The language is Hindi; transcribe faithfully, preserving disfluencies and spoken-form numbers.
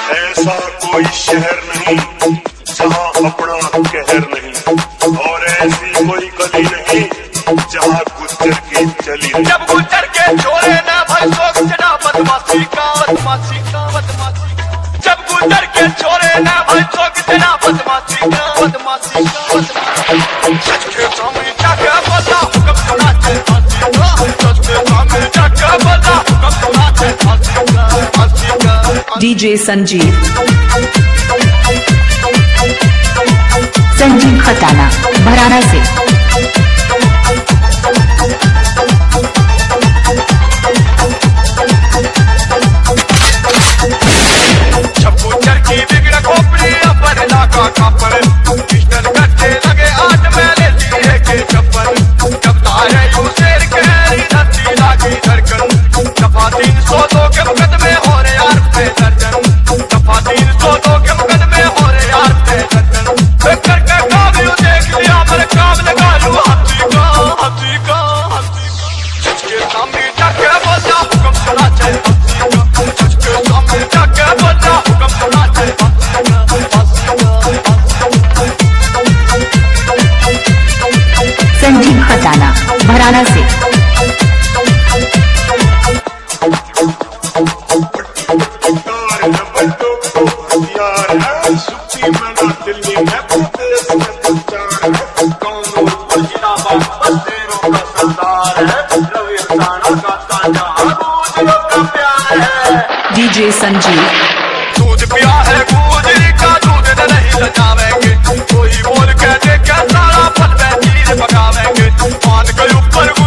ऐसा कोई शहर नहीं जहाँ अपना कहर नहीं, और ऐसी कोई गली नहीं जहाँ गुज्जर की चली नहीं। जब गुज्जर के छोरे ना भाई शौक चढ़ा बदमाशी का बदमाशी का बदमाशी, जब गुज्जर के छोरे ना भाई शौक चढ़ा बदमाशी का बदमाशी का बदमाशी। सच के सामने जाके बोला हुक्म सुना चे फांसी का, सच के सामने जाके बोला हुक्म सुना चे फांसी का फांसी का। डीजे संजीव संजीव खटाना भराना से। संजीव खटाना भराना से। डीजे संजीव दूध पिया है गुजरी का दूध नहीं लजावेंगे, कोई बोल के देखे सारा फल में चीज पकावेंगे, पान के ऊपर